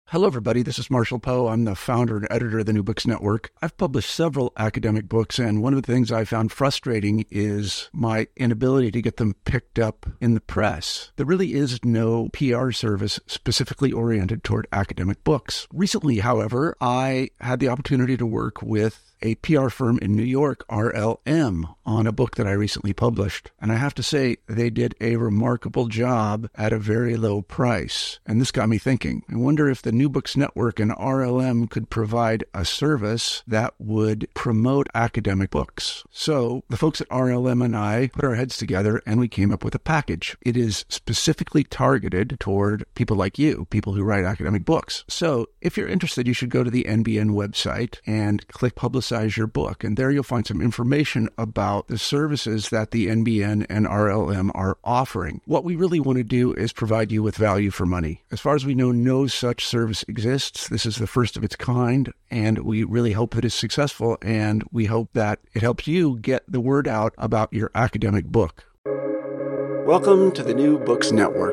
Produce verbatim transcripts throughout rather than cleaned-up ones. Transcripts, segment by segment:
Hello, everybody. This is Marshall Poe. I'm the founder and editor of the New Books Network. I've published several academic books, and one of the things I found frustrating is my inability to get them picked up in the press. There really is no P R service specifically oriented toward academic books. Recently, however, I had the opportunity to work with a P R firm in New York, R L M, on a book that I recently published. And I have to say, they did a remarkable job at a very low price. And this got me thinking. I wonder if the New Books Network and R L M could provide a service that would promote academic books. So the folks at R L M and I put our heads together and we came up with a package. It is specifically targeted toward people like you, people who write academic books. So if you're interested, you should go to the N B N website and click Publicize your book. And there you'll find some information about the services that the N B N and R L M are offering. What we really want to do is provide you with value for money. As far as we know, no such service exists. This is the first of its kind, and we really hope that it's successful, and we hope that it helps you get the word out about your academic book. Welcome to the New Books Network.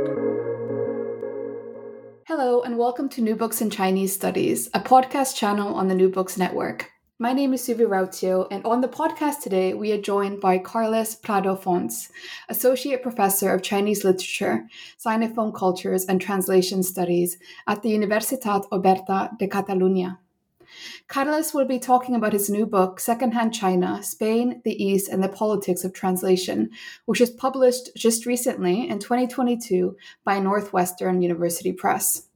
Hello, and welcome to New Books in Chinese Studies, a podcast channel on the New Books Network. My name is Suvi Rautio, and on the podcast today, we are joined by Carles Prado Fons, Associate Professor of Chinese Literature, Sinophone Cultures and Translation Studies at the Universitat Oberta de Catalunya. Carles will be talking about his new book, Secondhand China, Spain, the East, and the Politics of Translation, which was published just recently in twenty twenty-two by Northwestern University Press.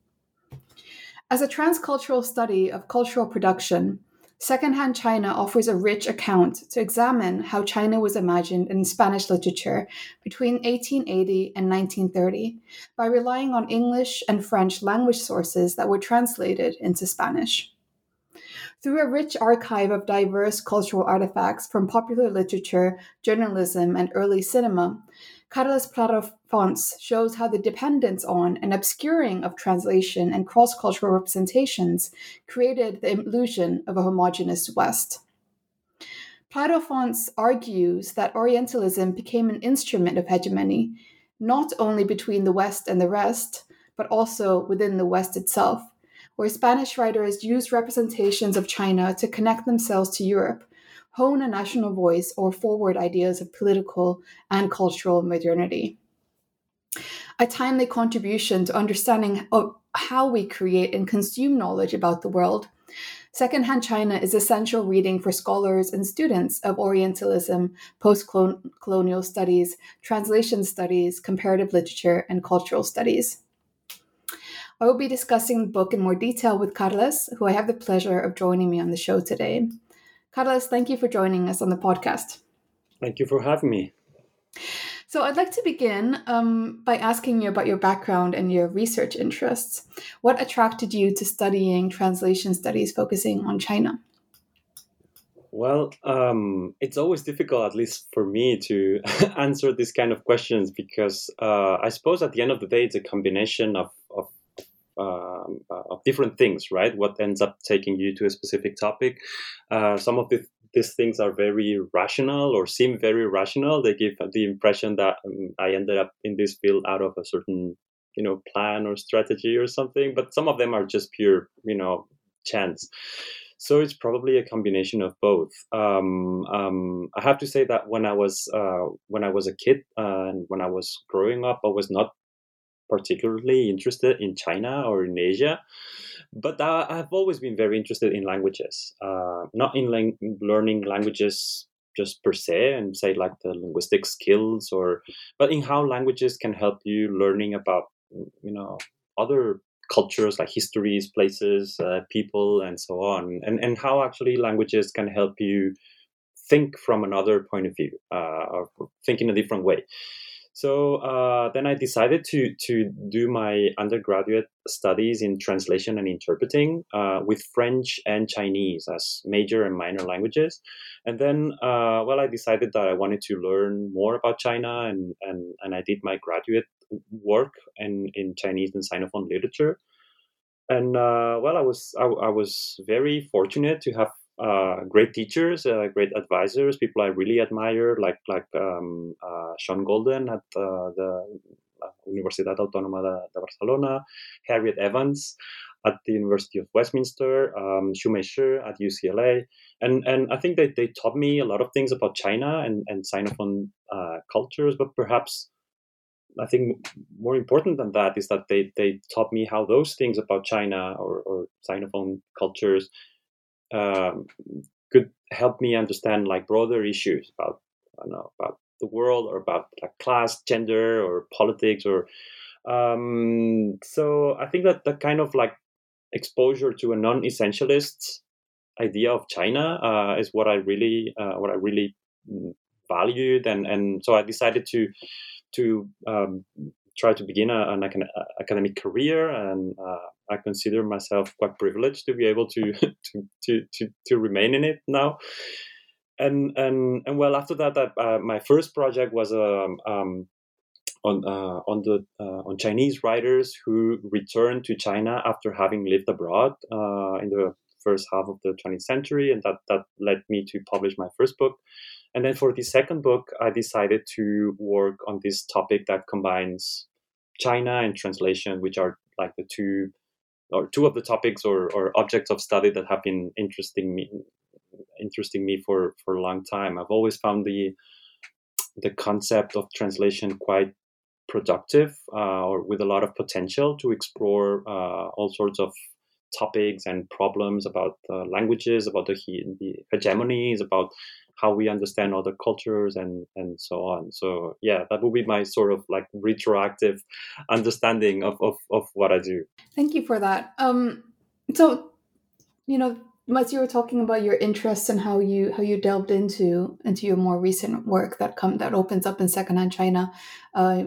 As a transcultural study of cultural production, Secondhand China offers a rich account to examine how China was imagined in Spanish literature between eighteen eighty and nineteen thirty by relying on English and French language sources that were translated into Spanish. Through a rich archive of diverse cultural artifacts from popular literature, journalism, and early cinema, Carles Prado Fons shows how the dependence on and obscuring of translation and cross-cultural representations created the illusion of a homogeneous West. Prado Fons argues that Orientalism became an instrument of hegemony, not only between the West and the rest, but also within the West itself, where Spanish writers used representations of China to connect themselves to Europe, hone a national voice, or forward ideas of political and cultural modernity. A timely contribution to understanding of how we create and consume knowledge about the world, Secondhand China is essential reading for scholars and students of Orientalism, post-colonial studies, translation studies, comparative literature, and cultural studies. I will be discussing the book in more detail with Carles, who I have the pleasure of joining me on the show today. Carles, thank you for joining us on the podcast. Thank you for having me. So I'd like to begin um, by asking you about your background and your research interests. What attracted you to studying translation studies focusing on China? Well, um, it's always difficult, at least for me, to answer these kind of questions because uh, I suppose at the end of the day, it's a combination of, of Um, uh, of different things, right? What ends up taking you to a specific topic. Uh, some of the, these things are very rational or seem very rational. They give the impression that um, I ended up in this field out of a certain, you know, plan or strategy or something. But some of them are just pure, you know, chance. So it's probably a combination of both. Um, um, I have to say that when I was uh, when I was a kid uh, and when I was growing up, I was not particularly interested in China or in Asia, but uh, I've always been very interested in languages, uh, not in lang- learning languages just per se and say like the linguistic skills, or but in how languages can help you learning about, you know, other cultures like histories, places, uh, people, and so on, and and how actually languages can help you think from another point of view, uh, or think in a different way. So uh, then I decided to to do my undergraduate studies in translation and interpreting uh, with French and Chinese as major and minor languages. And then, uh, well, I decided that I wanted to learn more about China, and, and, and I did my graduate work in, in Chinese and Sinophone literature. And uh, well, I was I, I was very fortunate to have uh, great teachers, uh, great advisors, people I really admire, like like um, uh, Sean Golden at uh, the Universidad Autónoma de, de Barcelona, Harriet Evans, at the University of Westminster, um, Shumei Shi at U C L A. And and I think that they taught me a lot of things about China and, and Sinophone uh, cultures, but perhaps I think more important than that is that they, they taught me how those things about China or, or Sinophone cultures um, could help me understand like broader issues about, I don't know, about the world or about like class, gender, or politics, or um, so I think that that kind of like exposure to a non-essentialist idea of China uh, is what I really uh, what I really valued, and and so I decided to to um, try to begin a, an acad- academic career, and uh, I consider myself quite privileged to be able to to, to to to remain in it now. And and and well, after that, I, uh, my first project was um, um, on uh, on the uh, on Chinese writers who returned to China after having lived abroad uh, in the first half of the twentieth century, and that that led me to publish my first book. And then for the second book, I decided to work on this topic that combines China and translation, which are like the two or two of the topics or, or objects of study that have been interesting me interesting me for, for a long time. I've always found the the concept of translation quite productive uh, or with a lot of potential to explore uh, all sorts of topics and problems about uh, languages, about the, the hegemonies, about how we understand other cultures, and and so on. So yeah, that would be my sort of like retroactive understanding of of, of what I do. Thank you for that. Um, so, you know, as you were talking about your interests and how you how you delved into into your more recent work that come that opens up in secondhand China, uh,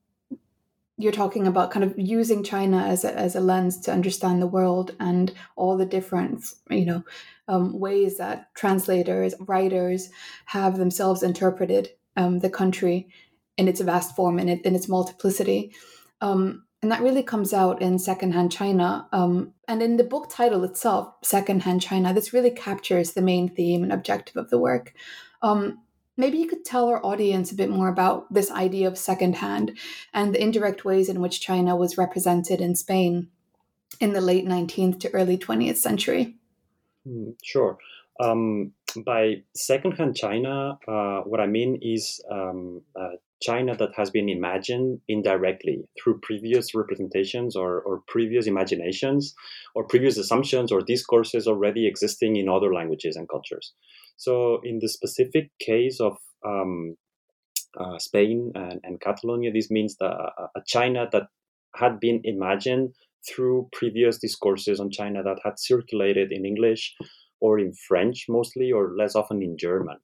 you're talking about kind of using China as a, as a lens to understand the world and all the different, you know, um, ways that translators, writers have themselves interpreted um, the country in its vast form and in, in its multiplicity. Um, and that really comes out in Secondhand China. Um, and in the book title itself, Secondhand China, this really captures the main theme and objective of the work. Um, Maybe you could tell our audience a bit more about this idea of secondhand and the indirect ways in which China was represented in Spain in the late nineteenth to early twentieth century. Mm, sure. Um, by secondhand China, uh, what I mean is um, uh, China that has been imagined indirectly through previous representations or, or previous imaginations or previous assumptions or discourses already existing in other languages and cultures. So in the specific case of um, uh, Spain and, and Catalonia, this means that a, a China that had been imagined through previous discourses on China that had circulated in English or in French mostly, or less often in German.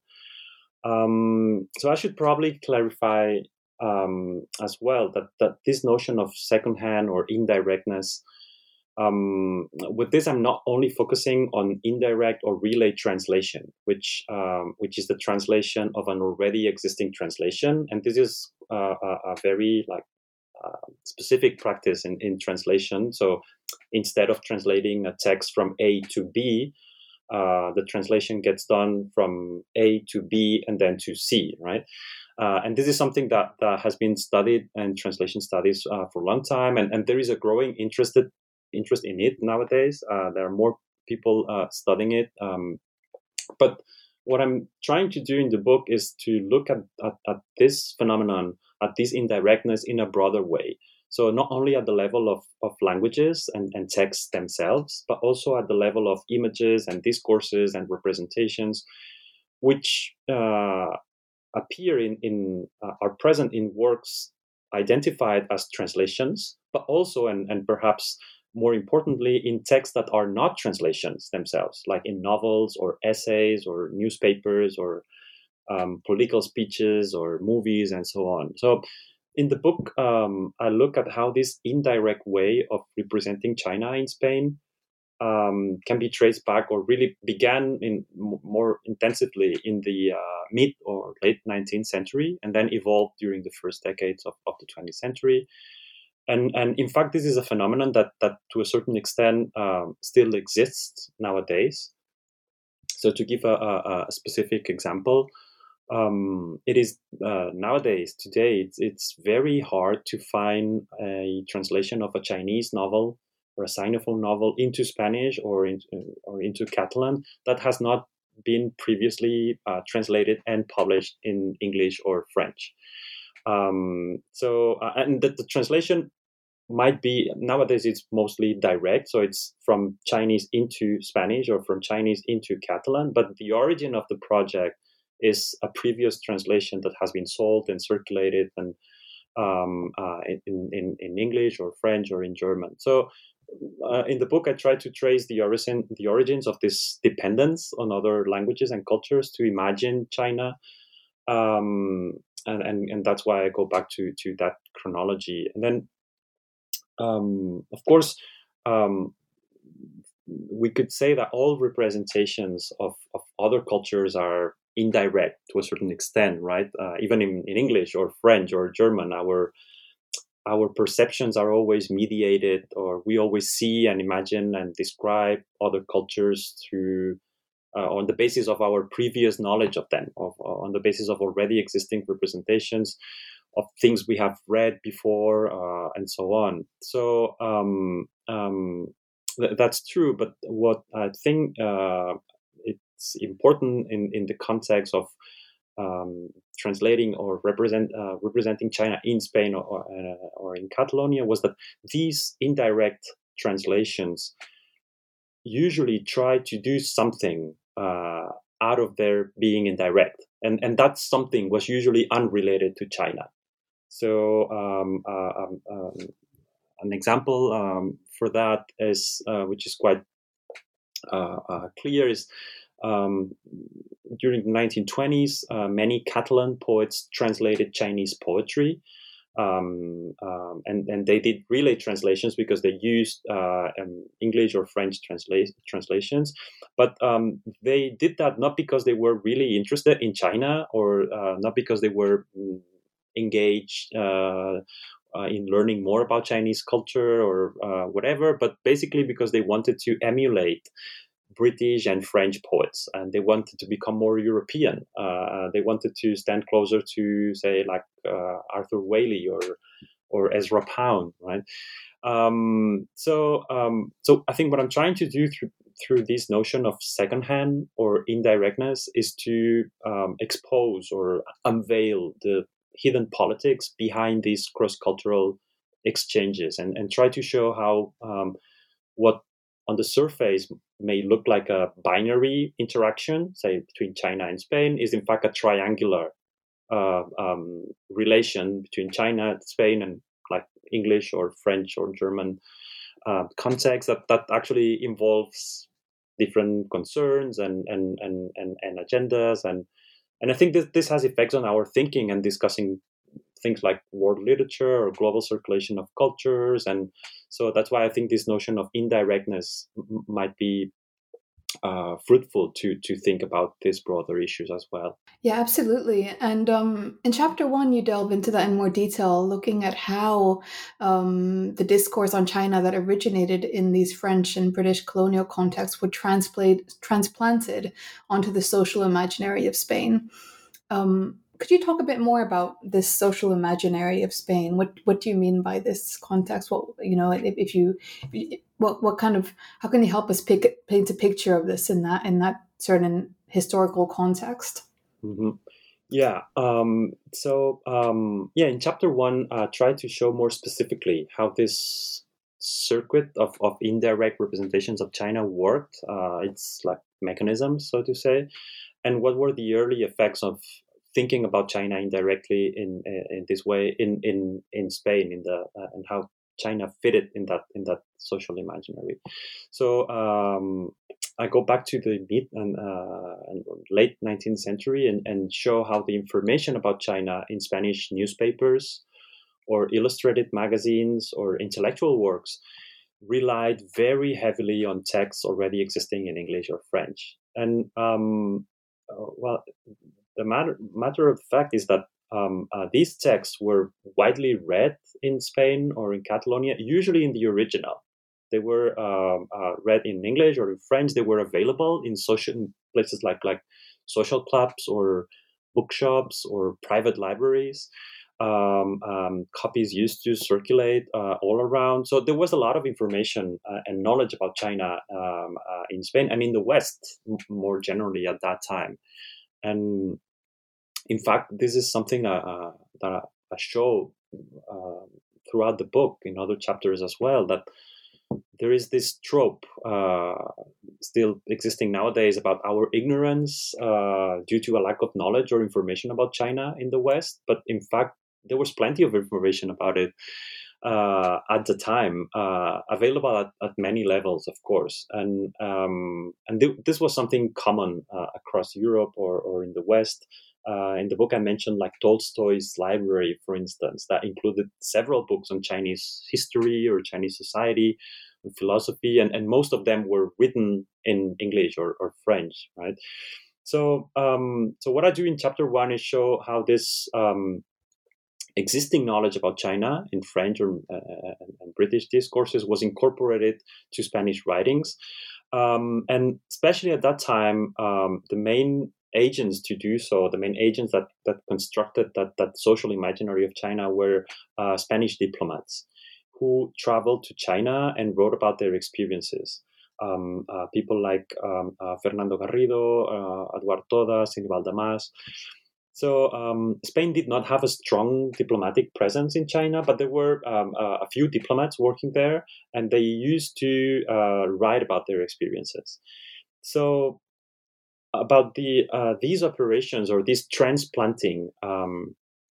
Um, so I should probably clarify um, as well that, that this notion of secondhand or indirectness, um, with this I'm not only focusing on indirect or relay translation, which um, which is the translation of an already existing translation, and this is uh, a, a very like uh, specific practice in, in translation. So instead of translating a text from A to B, uh, the translation gets done from A to B and then to C, right? Uh, and this is something that, that has been studied in translation studies uh, for a long time, and, and there is a growing interested interest in it nowadays. Uh, there are more people uh, studying it. Um, but what I'm trying to do in the book is to look at, at, at this phenomenon, at this indirectness in a broader way. So not only at the level of, of languages and, and texts themselves, but also at the level of images and discourses and representations, which uh, appear in, in uh, are present in works identified as translations, but also and, and perhaps more importantly in texts that are not translations themselves, like in novels or essays or newspapers or um, political speeches or movies and so on. So in the book, um, I look at how this indirect way of representing China in Spain um, can be traced back or really began in m- more intensively in the uh, mid or late nineteenth century and then evolved during the first decades of, of the twentieth century. And, and in fact, this is a phenomenon that, that to a certain extent um, still exists nowadays. So to give a, a, a specific example, um, it is uh, nowadays, today, it's, it's very hard to find a translation of a Chinese novel or a Sinophone novel into Spanish or in, or into Catalan that has not been previously uh, translated and published in English or French. Um, so, uh, and the, the translation might be, nowadays it's mostly direct, so it's from Chinese into Spanish or from Chinese into Catalan, but the origin of the project is a previous translation that has been sold and circulated and um, uh, in, in, in English or French or in German. So uh, in the book, I try to trace the origin, the origins of this dependence on other languages and cultures to imagine China. Um, and, and, and that's why I go back to, to that chronology. And then, um, of course, um, we could say that all representations of, of other cultures are indirect to a certain extent, right? Uh, even in, in English or French or German, our our perceptions are always mediated, or we always see and imagine and describe other cultures through uh, on the basis of our previous knowledge of them, of, on the basis of already existing representations of things we have read before, uh, and so on. So um, um, th- that's true. But what I think uh, it's important in, in the context of um, translating or represent uh, representing China in Spain or or, uh, or in Catalonia was that these indirect translations usually try to do something uh, out of their being indirect, and and that something was usually unrelated to China. So um, uh, um, um, an example um, for that is, uh, which is quite uh, uh, clear, is um, during the nineteen twenties, uh, many Catalan poets translated Chinese poetry. Um, um, and, and they did relay translations because they used uh, um, English or French transla- translations. But um, they did that not because they were really interested in China, or uh, not because they were mm, engaged uh, uh, in learning more about Chinese culture or uh, whatever, but basically because they wanted to emulate British and French poets, and they wanted to become more European. Uh, they wanted to stand closer to, say, like uh, Arthur Waley or or Ezra Pound, right? Um, so, um, so I think what I'm trying to do through through this notion of secondhand or indirectness is to um, expose or unveil the hidden politics behind these cross-cultural exchanges, and and try to show how um, what on the surface may look like a binary interaction, say between China and Spain, is in fact a triangular uh, um, relation between China, Spain, and like English or French or German uh, context that, that actually involves different concerns and and, and, and, and agendas. And, and I think this, this has effects on our thinking and discussing things like world literature or global circulation of cultures. And so that's why I think this notion of indirectness m- might be uh, fruitful to to think about these broader issues as well. Yeah, absolutely. And um, in chapter one, you delve into that in more detail, looking at how um, the discourse on China that originated in these French and British colonial contexts would translate transplanted onto the social imaginary of Spain. Um, could you talk a bit more about this social imaginary of Spain? What what do you mean by this context? What you know, if, if you, what what kind of, how can you help us pick, paint a picture of this in that in that certain historical context? Mm-hmm. Yeah. Um, so um, yeah, in chapter one, uh, try to show more specifically how this circuit of, of indirect representations of China worked. Uh, it's like mechanisms, so to say, and what were the early effects of thinking about China indirectly in in this way in in, in Spain, in the uh, and how China fitted in that in that social imaginary. So um, I go back to the mid and, uh, and late nineteenth century and, and show how the information about China in Spanish newspapers or illustrated magazines or intellectual works relied very heavily on texts already existing in English or French. And um, uh, well, the matter matter of fact is that um, uh, these texts were widely read in Spain or in Catalonia, usually in the original. They were um, uh, read in English or in French. They were available in social places like like social clubs or bookshops or private libraries. Um, um, copies used to circulate uh, all around. So there was a lot of information uh, and knowledge about China um, uh, in Spain and in the West m- more generally at that time. And in fact, this is something uh, uh, that I show uh, throughout the book in other chapters as well, that there is this trope uh, still existing nowadays about our ignorance uh, due to a lack of knowledge or information about China in the West. But in fact, there was plenty of information about it uh, at the time, uh, available at, at many levels, of course. And um, and th- this was something common uh, across Europe or, or in the West. Uh, in the book, I mentioned like Tolstoy's library, for instance, that included several books on Chinese history or Chinese society and philosophy, and, and most of them were written in English or, or French, right? So, um, so what I do in chapter one is show how this um, existing knowledge about China in French or, uh, and British discourses was incorporated to Spanish writings. Um, and especially at that time, um, the main agents to do so, the main agents that, that constructed that, that social imaginary of China were uh, Spanish diplomats who traveled to China and wrote about their experiences. Um, uh, people like um, uh, Fernando Garrido, uh, Eduard Todas, Aníbal Damas. So um, Spain did not have a strong diplomatic presence in China, but there were um, uh, a few diplomats working there, and they used to uh, write about their experiences. So about the uh, these operations or this transplanting, um,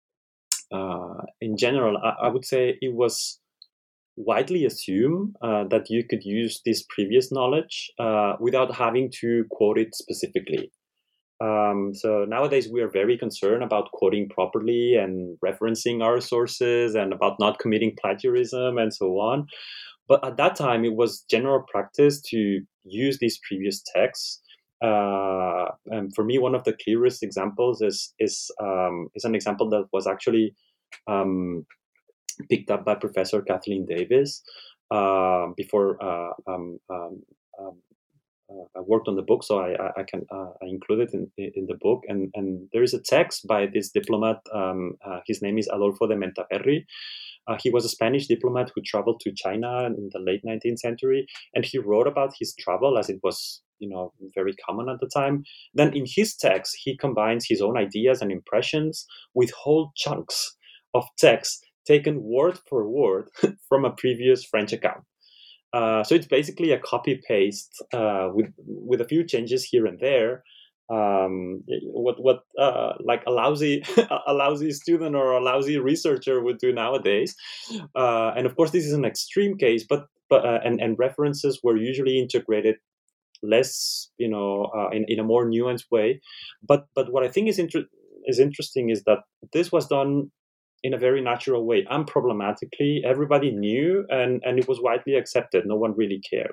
uh, in general, I, I would say it was widely assumed uh, that you could use this previous knowledge uh, without having to quote it specifically. Um, so nowadays we are very concerned about quoting properly and referencing our sources and about not committing plagiarism and so on. But at that time, it was general practice to use these previous texts. Uh, and for me, one of the clearest examples is is um, is an example that was actually um, picked up by Professor Kathleen Davis uh, before uh, um, um, um, uh, I worked on the book, so I, I, I can uh, I include it in, in the book. And, and there is a text by this diplomat. Um, uh, his name is Adolfo de Mentaperri. Uh, he was a Spanish diplomat who traveled to China in the late nineteenth century, and he wrote about his travel as it was, you know, very common at the time. Then in his text, he combines his own ideas and impressions with whole chunks of text taken word for word from a previous French account. Uh, so it's basically a copy paste uh, with with a few changes here and there. Um, what what uh, like a lousy a lousy student or a lousy researcher would do nowadays. Uh, and of course, this is an extreme case, but but uh, and and references were usually integrated less, you know, uh, in in a more nuanced way. But but what I think is inter- is interesting is that this was done in a very natural way, unproblematically. Everybody knew, and, and it was widely accepted. No one really cared.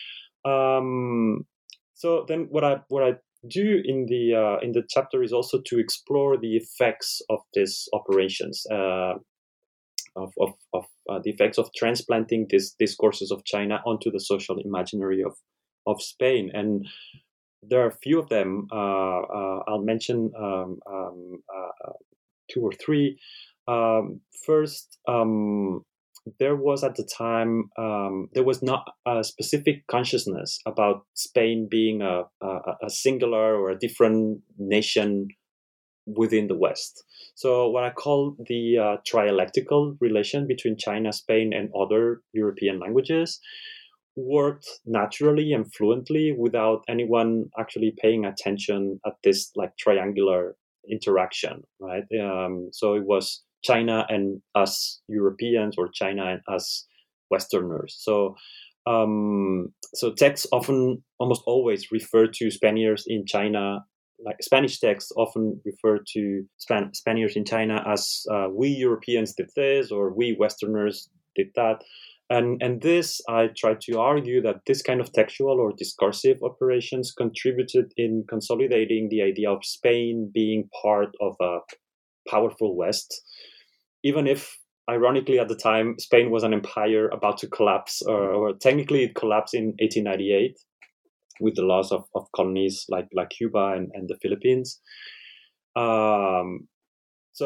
Um, so then, what I what I do in the uh, in the chapter is also to explore the effects of these operations, uh, of of, of uh, the effects of transplanting these discourses of China onto the social imaginary of of Spain. And there are a few of them. Uh, uh, I'll mention um, um, uh, two or three. Um, first, um, there was at the time, um, there was not a specific consciousness about Spain being a, a, a singular or a different nation within the West. So what I call the uh, trialectical relation between China, Spain, and other European languages worked naturally and fluently without anyone actually paying attention at this like triangular interaction, right? Um, so it was China and us Europeans, or China and us Westerners. So, um, so texts often, almost always, refer to Spaniards in China. Like Spanish texts often refer to Span- Spaniards in China as uh, we Europeans did this, or we Westerners did that. And, and this, I try to argue that this kind of textual or discursive operations contributed in consolidating the idea of Spain being part of a powerful West, even if, ironically, at the time, Spain was an empire about to collapse, or, or technically it collapsed in eighteen ninety-eight with the loss of, of colonies like, like Cuba and, and the Philippines. Um, so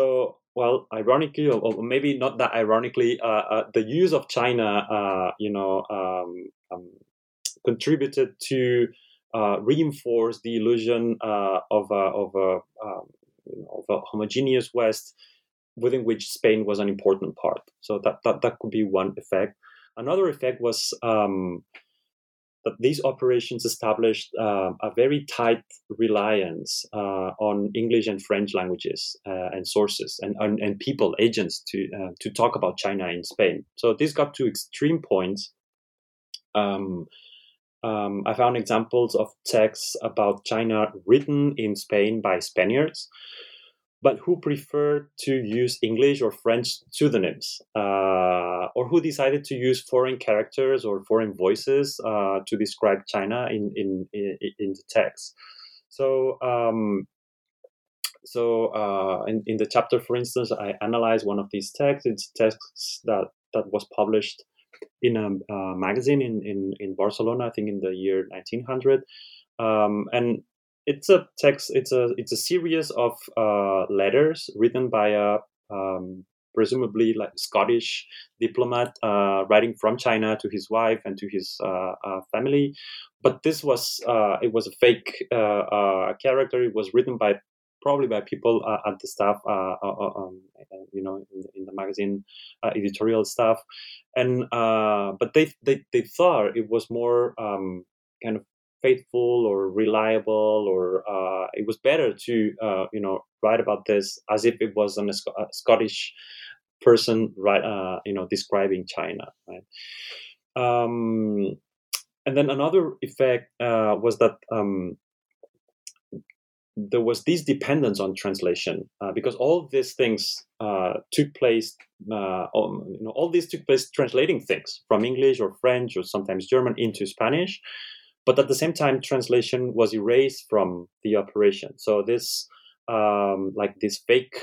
well, ironically, or, or maybe not that ironically, uh, uh, the use of China, uh, you know, um, um, contributed to uh, reinforce the illusion uh, of a, of a um, you know, of a homogeneous West, within which Spain was an important part. So that that, that could be one effect. Another effect was um, that these operations established uh, a very tight reliance uh, on English and French languages uh, and sources and, and, and people, agents to uh, to talk about China in Spain. So this got to extreme points. Um, um, I found examples of texts about China written in Spain by Spaniards, but who preferred to use English or French pseudonyms, uh, or who decided to use foreign characters or foreign voices uh, to describe China in in in, in the text. So. Um, so uh, in, in the chapter, for instance, I analyzed one of these texts. It's texts that, that was published in a uh, magazine in, in, in Barcelona, I think in the year nineteen hundred. Um, and it's a text, it's a it's a series of uh, letters written by a um, presumably like Scottish diplomat uh, writing from China to his wife and to his uh, uh, family. But this was uh, it was a fake uh, uh, character. It was written by probably by people uh, at the staff, uh, uh, um, you know, in, in the magazine uh, editorial staff, and uh, but they, they they thought it was more um, kind of faithful or reliable, or uh, it was better to uh, you know write about this as if it was an, a, Sc- a Scottish person, right? Uh, you know, describing China, right? Um, and then another effect uh, was that. Um, there was this dependence on translation uh, because all these things uh, took place, uh, um, you know, all these took place translating things from English or French or sometimes German into Spanish. But at the same time, translation was erased from the operation. So this, um, like this fake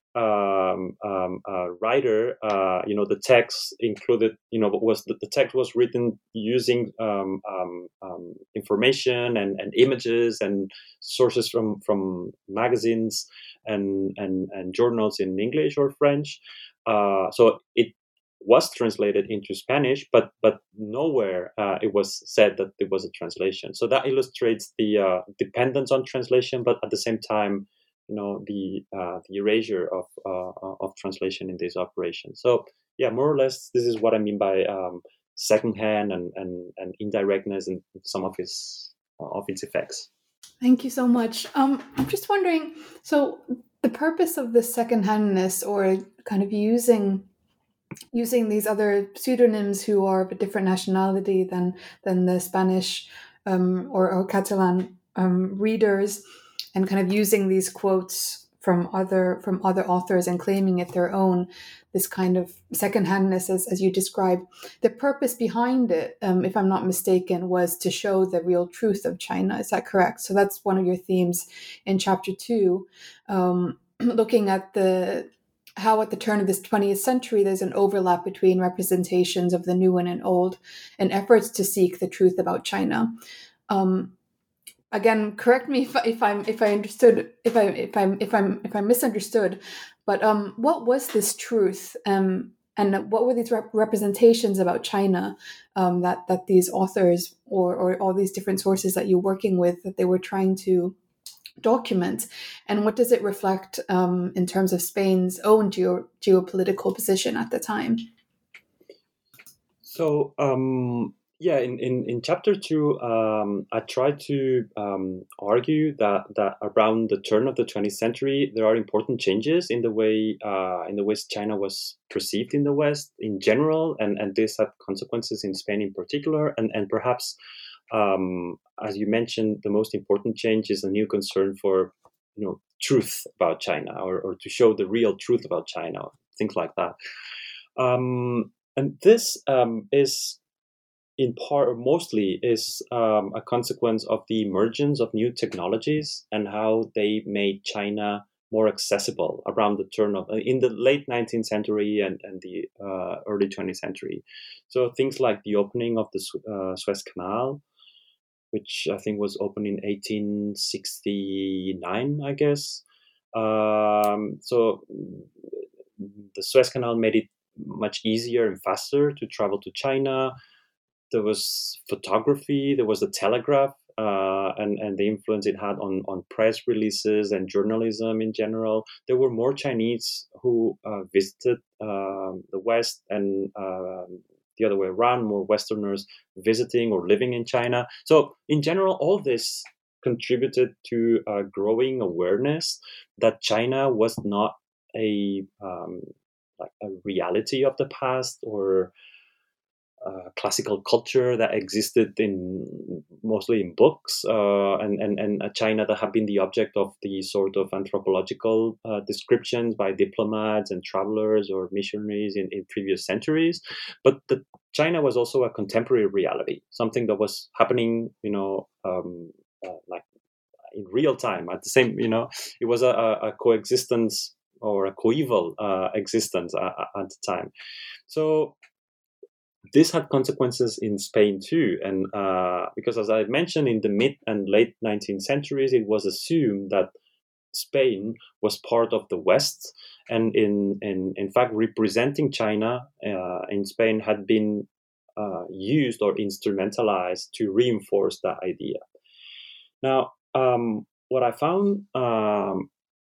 um, um, uh, writer, uh, you know, the text included, you know, was the, the text was written using um, um, um, information and, and images and sources from from magazines and and, and journals in English or French. Uh, so it was translated into Spanish, but but nowhere uh, it was said that it was a translation. So that illustrates the uh, dependence on translation, but at the same time, you know, the uh, the erasure of uh, of translation in this operation. So yeah, more or less, this is what I mean by um, secondhand and, and and indirectness and some of its uh, of its effects. Thank you so much. Um, I'm just wondering, so the purpose of the secondhandness, or kind of using using these other pseudonyms who are of a different nationality than than the Spanish um, or, or Catalan um, readers, and kind of using these quotes from other from other authors and claiming it their own, this kind of secondhandness, as, as you described. The purpose behind it, um, if I'm not mistaken, was to show the real truth of China. Is that correct? So that's one of your themes in chapter two, um, looking at the how at the turn of this twentieth century there's an overlap between representations of the new and old and efforts to seek the truth about China. Um, again, correct me if, if I'm if I understood if I if I'm if I'm if I'm misunderstood, but um, what was this truth? Um, and what were these rep- representations about China um, that that these authors or or all these different sources that you're working with, that they were trying to document, and what does it reflect um, in terms of Spain's own geo- geopolitical position at the time? So um, yeah, in, in, in chapter two, um, I try to um, argue that, that around the turn of the twentieth century, there are important changes in the way uh, in the West China was perceived in the West in general, and, and this had consequences in Spain in particular, and and perhaps. Um, as you mentioned, the most important change is a new concern for, you know, truth about China, or, or to show the real truth about China, things like that. Um, and this um, is, in part or mostly, is um, a consequence of the emergence of new technologies and how they made China more accessible around the turn of in the late nineteenth century and, and the uh, early twentieth century. So things like the opening of the uh, Suez Canal, which I think was opened in eighteen sixty-nine, I guess. Um, so the Suez Canal made it much easier and faster to travel to China. There was photography, there was the telegraph, uh, and, and the influence it had on, on press releases and journalism in general. There were more Chinese who uh, visited uh, the West, and uh, the other way around, more Westerners visiting or living in China. So in general, all this contributed to a growing awareness that China was not a um, like a reality of the past, or uh, classical culture that existed in mostly in books, uh, and, and, and a China that had been the object of the sort of anthropological uh, descriptions by diplomats and travelers or missionaries in, in previous centuries. But the, China was also a contemporary reality, something that was happening, you know, um, uh, like in real time at the same, you know, it was a, a coexistence or a coeval uh, existence uh, at the time. So this had consequences in Spain too, and uh, because, as I mentioned, in the mid and late nineteenth centuries, it was assumed that Spain was part of the West, and in in, in fact, representing China uh, in Spain had been uh, used or instrumentalized to reinforce that idea. Now, um, what I found um,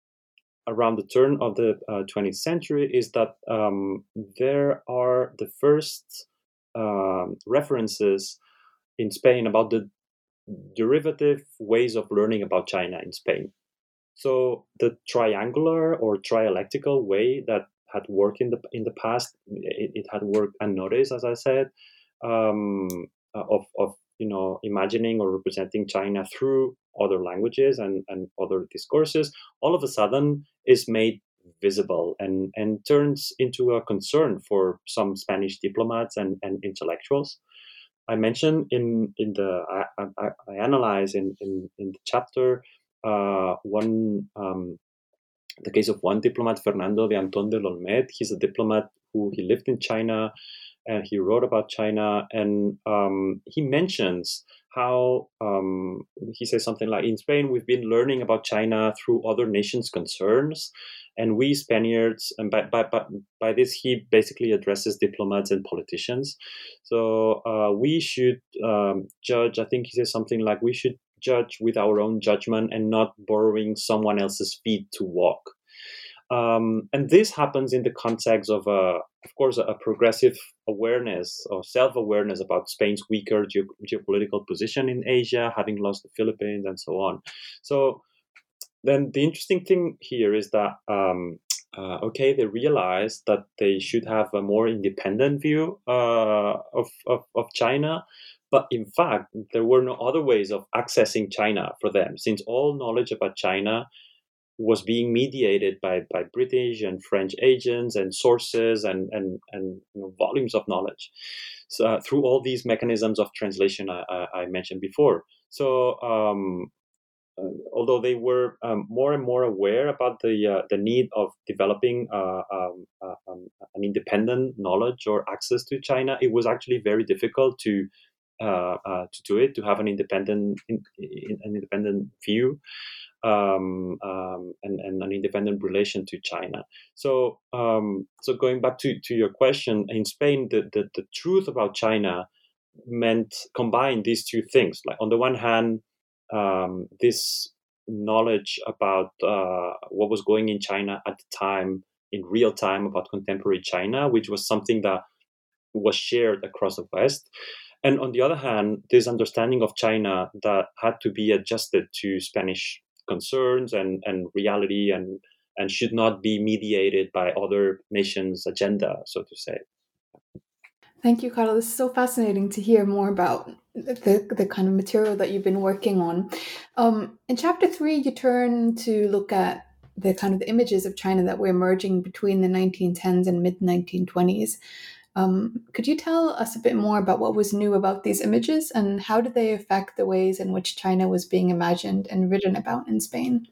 around the turn of the uh, twentieth century is that um, there are the first um, references in Spain about the derivative ways of learning about China in Spain. So the triangular or trialectical way that had worked in the in the past, it, it had worked unnoticed, as I said, um, of of you know imagining or representing China through other languages and, and other discourses, all of a sudden is made visible and, and turns into a concern for some Spanish diplomats and, and intellectuals. I mentioned in, in the, I, I, I analyze in, in, in the chapter uh, one, um, the case of one diplomat, Fernando de Antón de Lolmed. He's a diplomat who he lived in China, and he wrote about China, and um, he mentions how um, he says something like, in Spain, we've been learning about China through other nations' concerns, and we Spaniards, and by, by, by, by this, he basically addresses diplomats and politicians. So uh, we should um, judge, I think he says something like, we should judge with our own judgment and not borrowing someone else's feet to walk. Um, and this happens in the context of, a, of course, a, a progressive awareness or self-awareness about Spain's weaker ge- geopolitical position in Asia, having lost the Philippines and so on. So then the interesting thing here is that, um, uh, okay, they realized that they should have a more independent view uh, of, of, of China. But in fact, there were no other ways of accessing China for them, since all knowledge about China was being mediated by, by British and French agents and sources and, and, and you know, volumes of knowledge. So, uh, through all these mechanisms of translation I, I, I mentioned before. So um, uh, although they were um, more and more aware about the uh, the need of developing uh, um, uh, um, an independent knowledge or access to China, it was actually very difficult to uh, uh, to do it, to have an independent in, in, an independent view. Um, um, and, and an independent relation to China. So, um, so going back to, to your question, in Spain, the, the, the truth about China meant combine these two things. Like on the one hand, um, this knowledge about uh, what was going in China at the time, in real time, about contemporary China, which was something that was shared across the West. And on the other hand, this understanding of China that had to be adjusted to Spanish concerns and, and reality, and and should not be mediated by other nations' agenda, so to say. Thank you, Carlos. This is so fascinating to hear more about the, the kind of material that you've been working on. Um, in chapter three, you turn to look at the kind of the images of China that were emerging between the nineteen tens and mid nineteen twenties. Um, could you tell us a bit more about what was new about these images, and how did they affect the ways in which China was being imagined and written about in Spain?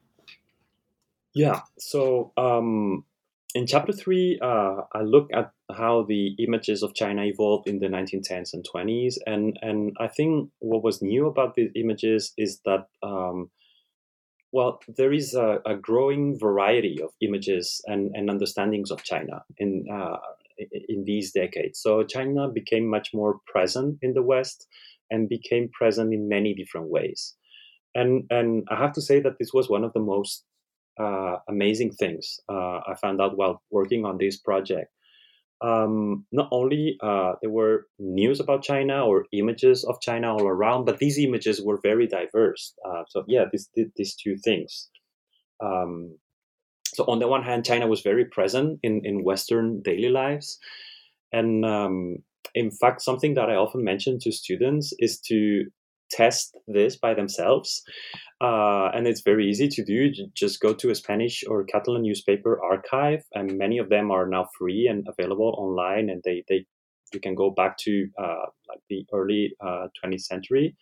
Yeah, so um, in chapter three, uh, I look at how the images of China evolved in the nineteen tens and twenties, and, and I think what was new about these images is that, um, well, there is a, a growing variety of images and, and understandings of China in uh, in these decades. So China became much more present in the West and became present in many different ways. And and I have to say that this was one of the most uh, amazing things uh, I found out while working on this project. Um, not only uh, there were news about China or images of China all around, but these images were very diverse. Uh, so yeah, these these two things. Um, so on the one hand, China was very present in, in Western daily lives, and um, in fact, something that I often mention to students is to test this by themselves. Uh, and it's very easy to do. Just go to a Spanish or Catalan newspaper archive, and many of them are now free and available online. And they, they you can go back to uh, like the early uh, twentieth century,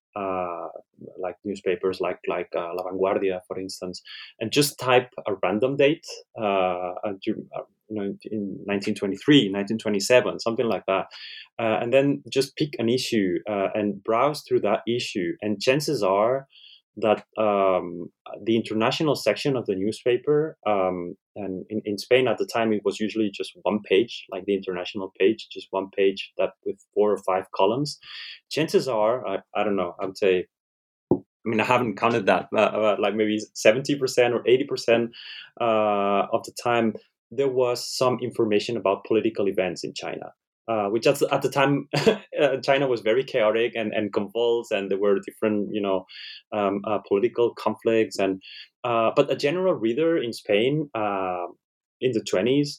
uh, like newspapers like like uh, La Vanguardia, for instance, and just type a random date, uh, you know, in nineteen twenty-three, nineteen twenty-seven, something like that, uh, and then just pick an issue uh, and browse through that issue, and chances are that um, the international section of the newspaper, um, and in, in Spain at the time it was usually just one page, like the international page, just one page that with four or five columns. Chances are, I, I don't know, I would say, I mean, I haven't counted that, uh, uh, like maybe seventy percent or eighty percent uh, of the time, there was some information about political events in China. Uh, which at, at the time, uh, China was very chaotic and, and convulsed, and there were different, you know, um, uh, political conflicts. And uh, but a general reader in Spain uh, in the twenties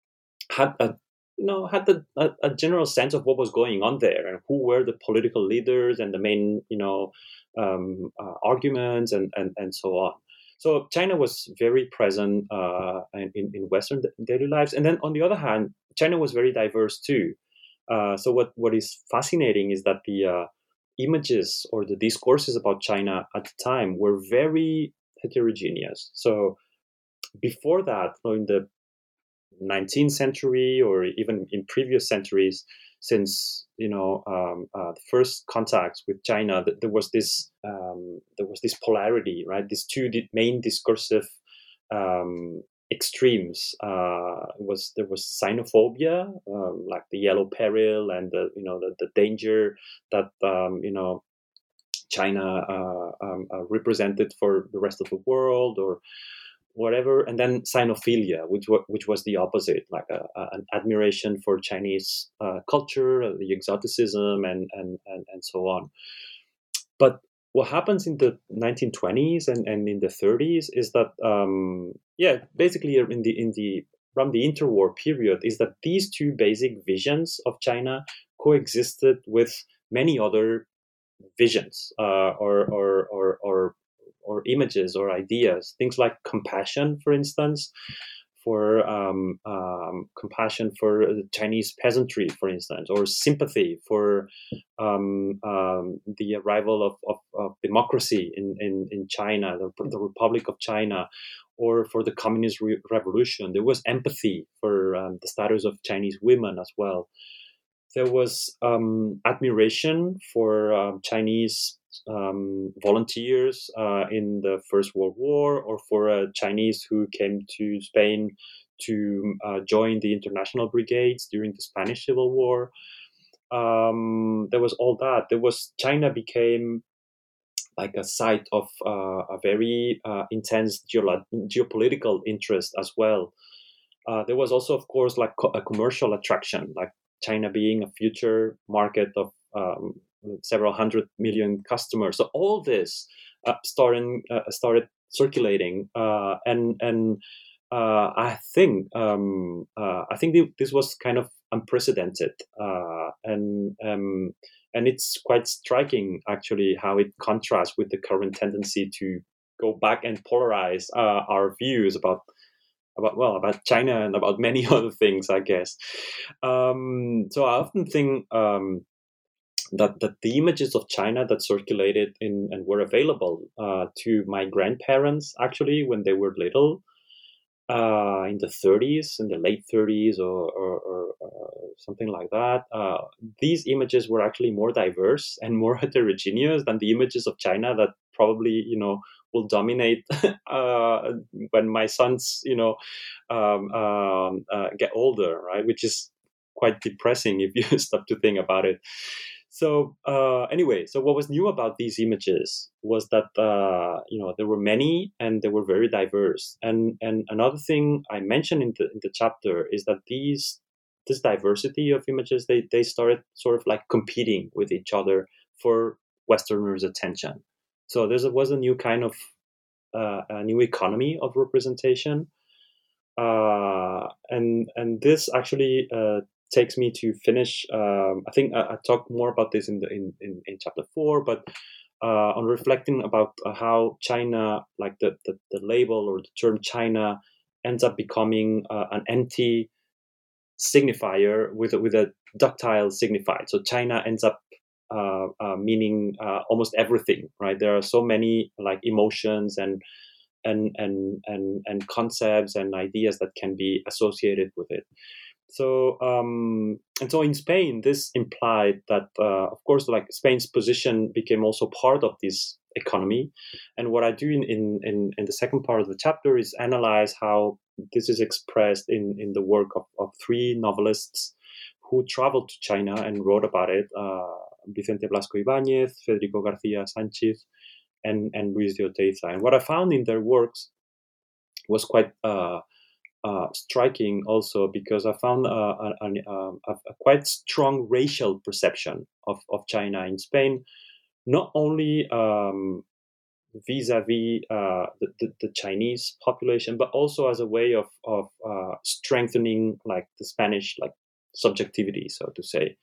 had a, you know, had the, a, a general sense of what was going on there and who were the political leaders and the main, you know, um, uh, arguments and, and and so on. So China was very present uh, in, in Western daily lives. And then on the other hand, China was very diverse too. Uh, so what, what is fascinating is that the uh, images or the discourses about China at the time were very heterogeneous. So before that, in the nineteenth century or even in previous centuries, since you know um, uh, the first contacts with China, there was this um, there was this polarity, right? These two main discursive um, extremes. Uh, was there was xenophobia, um, like the yellow peril and the you know the, the danger that um, you know China uh, um, uh, represented for the rest of the world, or whatever, and then Sinophilia, which was which was the opposite, like a, a, an admiration for Chinese uh, culture, the exoticism, and, and and and so on. But what happens in the nineteen twenties and, and in the thirties is that, um, yeah, basically in the in the around the interwar period, is that these two basic visions of China coexisted with many other visions uh, or or or or or images or ideas, things like compassion, for instance, for um, um, compassion for the Chinese peasantry, for instance, or sympathy for um, um, the arrival of, of, of democracy in, in, in China, the, the Republic of China, or for the Communist re- Revolution. There was empathy for um, the status of Chinese women as well. There was um, admiration for um, Chinese um, volunteers uh, in the First World War, or for uh, Chinese who came to Spain to uh, join the international brigades during the Spanish Civil War. Um, there was all that. There was China became like a site of uh, a very uh, intense geolo- geopolitical interest as well. Uh, there was also, of course, like co- a commercial attraction, like China being a future market of um, several hundred million customers. So all this uh, started uh, started circulating, uh, and and uh, I think um, uh, I think th- this was kind of unprecedented, uh, and um, and it's quite striking actually how it contrasts with the current tendency to go back and polarize uh, our views about. About well about China and about many other things, I guess. Um, so I often think um, that that the images of China that circulated in and were available uh, to my grandparents actually when they were little uh, in the thirties, in the late thirties, or, or, or uh, something like that. Uh, these images were actually more diverse and more heterogeneous than the images of China that probably, you know, will dominate uh, when my sons, you know, um, um, uh, get older, right? Which is quite depressing if you stop to think about it. So uh, anyway, so what was new about these images was that uh, you know there were many and they were very diverse. And and another thing I mentioned in the in the chapter is that these this diversity of images, they they started sort of like competing with each other for Westerners' attention. So there was a new kind of uh, a new economy of representation, uh, and and this actually uh, takes me to finish. Um, I think I, I talked more about this in the in, in, in chapter four, but uh, on reflecting about uh, how China, like the, the the label or the term China, ends up becoming uh, an empty signifier with a, with a ductile signified. So China ends up uh, uh, meaning uh, almost everything, right? There are so many like emotions and and and and and concepts and ideas that can be associated with it. So um, and so in Spain, this implied that uh, of course, like Spain's position became also part of this economy. And what I do in in in, in the second part of the chapter is analyze how this is expressed in in the work of, of three novelists who traveled to China and wrote about it: uh, Vicente Blasco Ibáñez, Federico García Sánchez, and and Luis de Oteiza. And what I found in their works was quite uh, uh, striking, also because I found uh, a, a, a, a quite strong racial perception of, of China in Spain, not only um, vis-a-vis uh, the, the, the Chinese population, but also as a way of of uh, strengthening like the Spanish like subjectivity, so to say.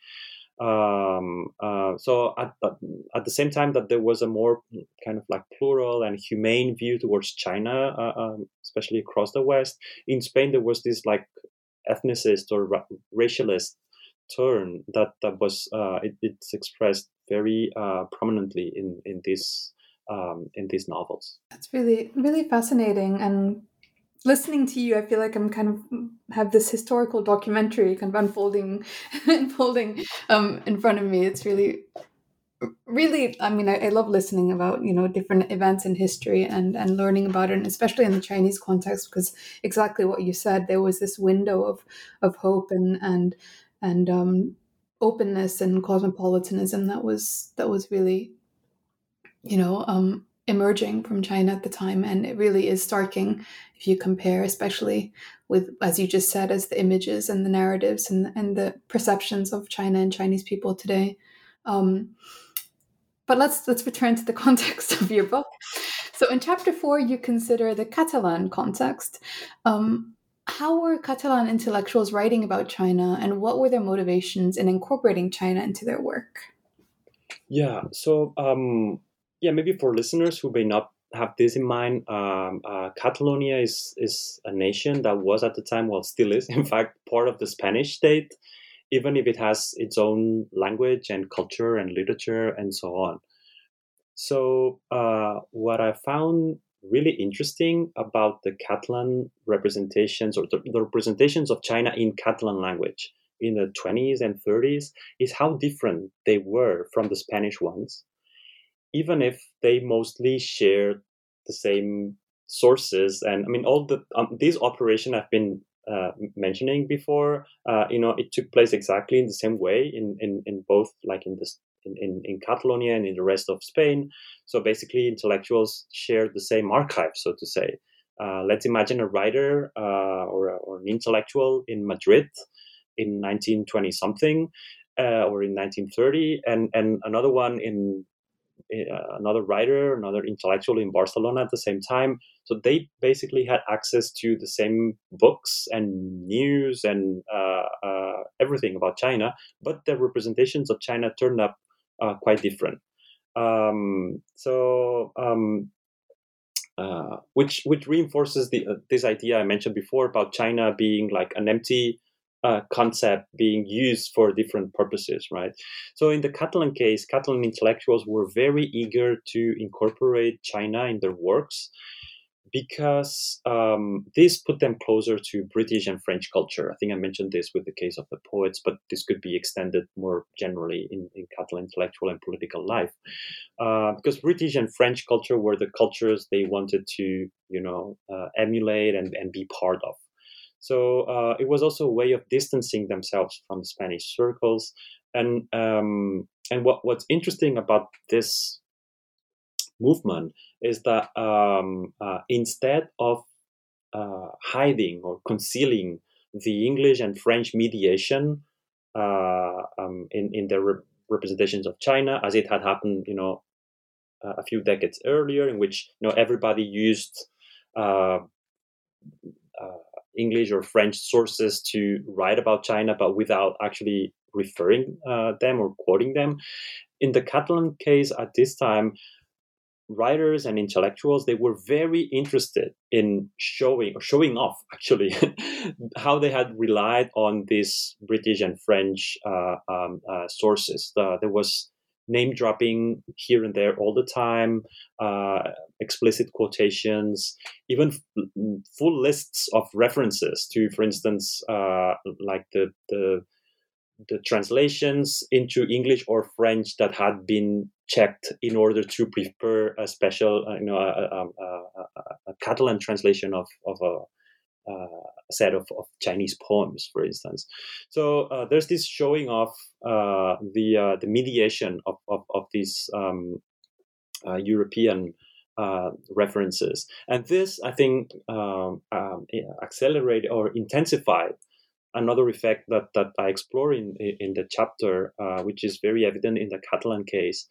Um, uh, so at, at the same time that there was a more kind of like plural and humane view towards China, uh, um, especially across the West, in Spain there was this like ethnicist or ra- racialist turn that that was uh, it, it's expressed very uh, prominently in in this um, in these novels. That's really really fascinating. And listening to you, I feel like I'm kind of have this historical documentary kind of unfolding, unfolding um, in front of me. It's really, really. I mean, I, I love listening about you know different events in history and and learning about it, and especially in the Chinese context, because exactly what you said, there was this window of of hope and and and um, openness and cosmopolitanism that was that was really, you know. Um, emerging from China at the time, and it really is starking if you compare, especially with, as you just said, as the images and the narratives and and the perceptions of China and Chinese people today. Um, but let's let's return to the context of your book. So in chapter four, you consider the Catalan context. Um, how were Catalan intellectuals writing about China, and what were their motivations in incorporating China into their work? Yeah. So. Um... Yeah, maybe for listeners who may not have this in mind, um, uh, Catalonia is is a nation that was at the time, well, still is, in fact, part of the Spanish state, even if it has its own language and culture and literature and so on. So uh, what I found really interesting about the Catalan representations, or the, the representations of China in Catalan language in the twenties and thirties, is how different they were from the Spanish ones, even if they mostly shared the same sources. And I mean, all the um, these operations I've been uh, mentioning before, uh, you know, it took place exactly in the same way in, in, in both, like in this in, in, in Catalonia and in the rest of Spain. So basically, intellectuals shared the same archive, so to say. Uh, let's imagine a writer uh, or, a, or an intellectual in Madrid in nineteen twenty something, uh, or in nineteen thirty, and and another one in Uh, another writer, another intellectual in Barcelona at the same time. So they basically had access to the same books and news and uh, uh, everything about China, but their representations of China turned up uh, quite different. Um, so, um, uh, which which reinforces the uh, this idea I mentioned before about China being like an empty Uh, concept being used for different purposes, right? So in the Catalan case, Catalan intellectuals were very eager to incorporate China in their works, because um, this put them closer to British and French culture. I think I mentioned this with the case of the poets, but this could be extended more generally in, in Catalan intellectual and political life. Uh, because British and French culture were the cultures they wanted to, you know, uh, emulate and, and be part of. So uh, it was also a way of distancing themselves from Spanish circles. And um, and what, what's interesting about this movement is that um, uh, instead of uh, hiding or concealing the English and French mediation uh, um, in in their re- representations of China, as it had happened, you know, uh, a few decades earlier, in which you know everybody used uh, uh, English or French sources to write about China, but without actually referring uh, them or quoting them. In the Catalan case, at this time, writers and intellectuals, they were very interested in showing or showing off actually how they had relied on these British and French uh, um, uh, sources. Uh, there was name dropping here and there all the time, uh, explicit quotations, even f- full lists of references to, for instance, uh, like the the the translations into English or French that had been checked in order to prepare a special, uh, you know, a, a, a, a Catalan translation of, of a, a set of, of Chinese poems, for instance. So uh, there's this showing off uh, the uh, the mediation of of, of these um, uh, European uh, references, and this I think um, um, accelerated or intensified another effect that, that I explore in in the chapter, uh, which is very evident in the Catalan case,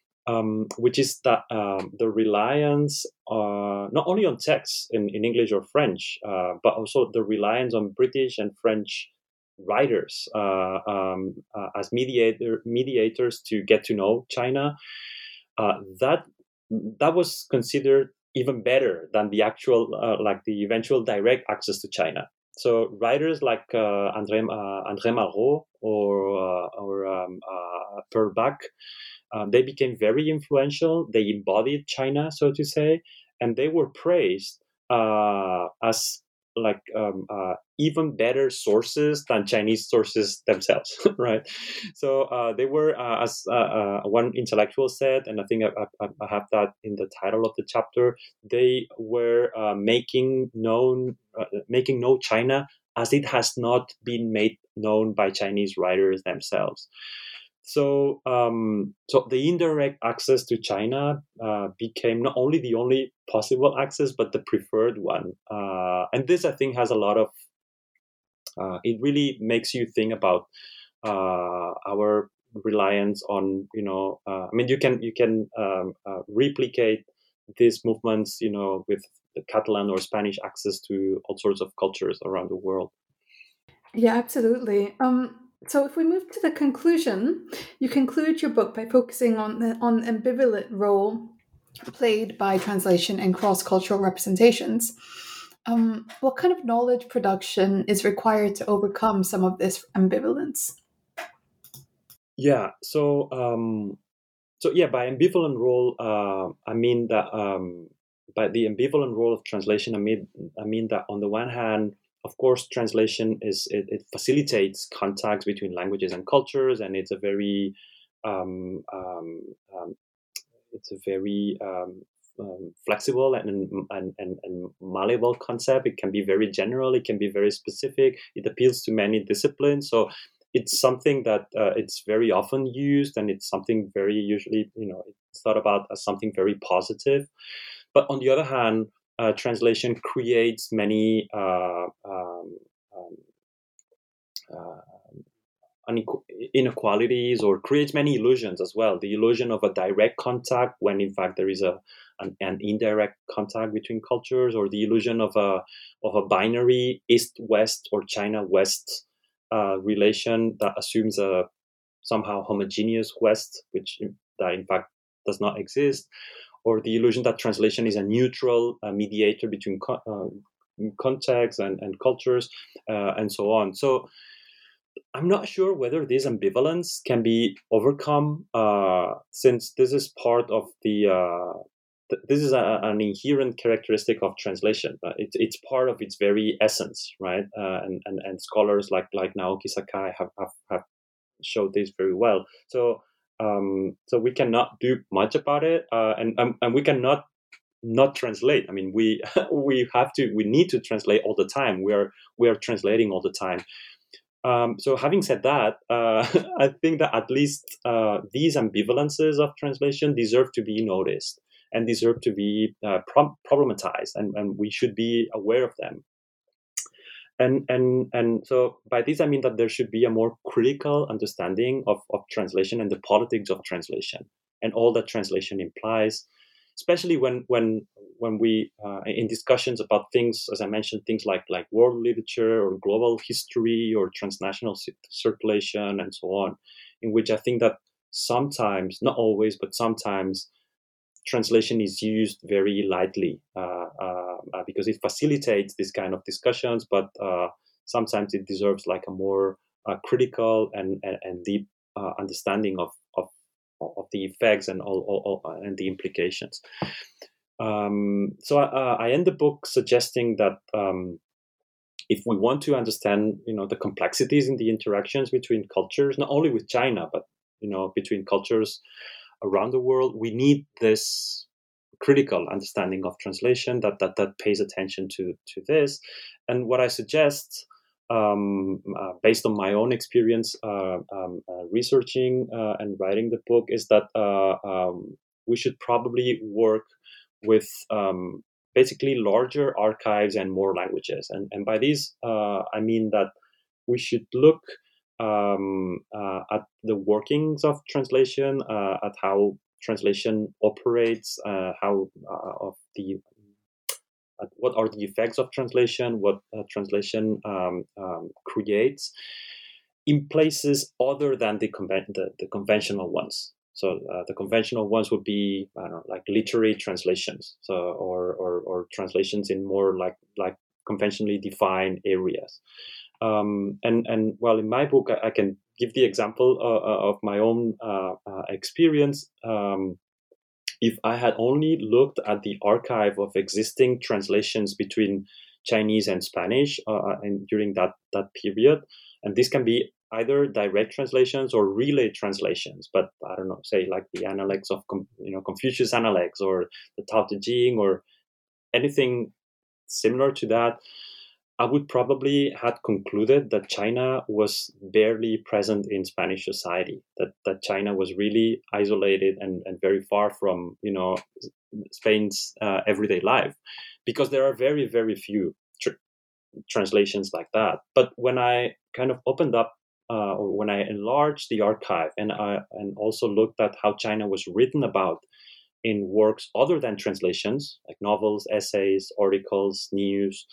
um, which is that um, the reliance uh, not only on texts in, in English or French, uh, but also the reliance on British and French writers uh, um, uh, as mediator mediators to get to know China. Uh, that that was considered even better than the actual, uh, like the eventual direct access to China. So writers like uh, André, uh, André Malraux or uh, or um, uh, Pearl Buck, um, they became very influential. They embodied China, so to say, and they were praised uh, as like um, uh, even better sources than Chinese sources themselves, right? So uh, they were, uh, as uh, uh, one intellectual said, and I think I, I, I have that in the title of the chapter. They were uh, making known, uh, making known China as it has not been made known by Chinese writers themselves. So, um, so the indirect access to China uh, became not only the only possible access, but the preferred one. Uh, and this, I think, has a lot of. Uh, it really makes you think about uh, our reliance on, you know. Uh, I mean, you can you can um, uh, replicate these movements, you know, with the Catalan or Spanish access to all sorts of cultures around the world. Yeah, absolutely. Um, so if we move to the conclusion, you conclude your book by focusing on the on the ambivalent role played by translation and cross-cultural representations. Um, what kind of knowledge production is required to overcome some of this ambivalence? Yeah. So, um, so yeah, by ambivalent role, uh, I mean that um, by the ambivalent role of translation, I mean I mean that on the one hand, of course, translation is it, it facilitates contacts between languages and cultures, and it's a very um, um, um, it's a very um, um, flexible and, and, and, and malleable concept. It can be very general. It can be very specific. It appeals to many disciplines. So it's something that uh, it's very often used, and it's something very usually, you know, it's thought about as something very positive. But on the other hand, uh, translation creates many uh, um, um, uh, inequalities, or creates many illusions as well. The illusion of a direct contact when in fact there is a an, an indirect contact between cultures, or the illusion of a of a binary East-West or China-West uh, relation that assumes a somehow homogeneous West, which in, that in fact does not exist, or the illusion that translation is a neutral uh, mediator between co- uh, contexts and, and cultures, uh, and so on. So I'm not sure whether this ambivalence can be overcome, uh, since this is part of the uh, th- this is a, an inherent characteristic of translation. Uh, it, it's part of its very essence, right? Uh, and, and and scholars like like Naoki Sakai have have, have showed this very well. So um, so we cannot do much about it, uh, and um, and we cannot not translate. I mean, we we have to we need to translate all the time. We are we are translating all the time. Um, so having said that, uh, I think that at least uh, these ambivalences of translation deserve to be noticed and deserve to be uh, pro- problematized, and, and we should be aware of them. And and and so by this I mean that there should be a more critical understanding of, of translation and the politics of translation and all that translation implies, especially when when when we uh, in discussions about things, as I mentioned, things like like world literature or global history or transnational c- circulation and so on, in which I think that sometimes, not always, but sometimes, translation is used very lightly uh, uh, uh, because it facilitates this kind of discussions, but uh, sometimes it deserves like a more uh, critical and, and, and deep uh, understanding of, of of the effects and all, all, all and the implications. Um, so uh, I end the book suggesting that um, if we want to understand, you know, the complexities in the interactions between cultures, not only with China, but you know, between cultures around the world, we need this critical understanding of translation that that, that pays attention to to this. And what I suggest, um, uh, based on my own experience uh, um, uh, researching uh, and writing the book, is that uh, um, we should probably work with um, basically larger archives and more languages. And, and by this, uh, I mean that we should look um, uh, at the workings of translation, uh, at how translation operates, uh, how uh, of the uh, what are the effects of translation, what uh, translation um, um, creates in places other than the, conven- the, the conventional ones. So uh, the conventional ones would be, I don't know, like literary translations, so or, or or translations in more like like conventionally defined areas. Um, and and well, in my book, I, I can give the example uh, of my own uh, uh, experience. Um, if I had only looked at the archive of existing translations between Chinese and Spanish uh, and during that that period, and this can be either direct translations or relay translations, but I don't know, say like the Analects of you know Confucius Analects or the Tao Te Ching or anything similar to that, I would probably have concluded that China was barely present in Spanish society, that, that China was really isolated and, and very far from, you know, Spain's uh, everyday life, because there are very, very few tr- translations like that. But when I kind of opened up, uh, or when I enlarged the archive and, I, and also looked at how China was written about in works other than translations, like novels, essays, articles, news,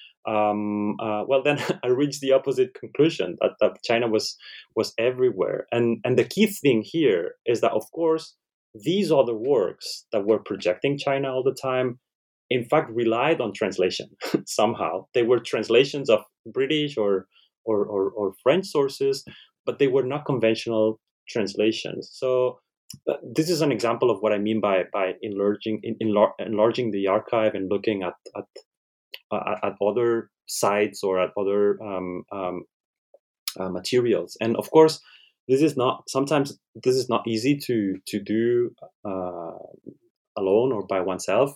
um, uh, well, then I reached the opposite conclusion that, that China was was everywhere. And and the key thing here is that, of course, these other works that were projecting China all the time, in fact, relied on translation somehow. They were translations of British or or, or or French sources, but they were not conventional translations. So uh, this is an example of what I mean by by enlarging in, enlar- enlarging the archive and looking at at uh, at other sites or at other um, um, uh, materials. And of course, this is not sometimes this is not easy to to do uh, alone or by oneself.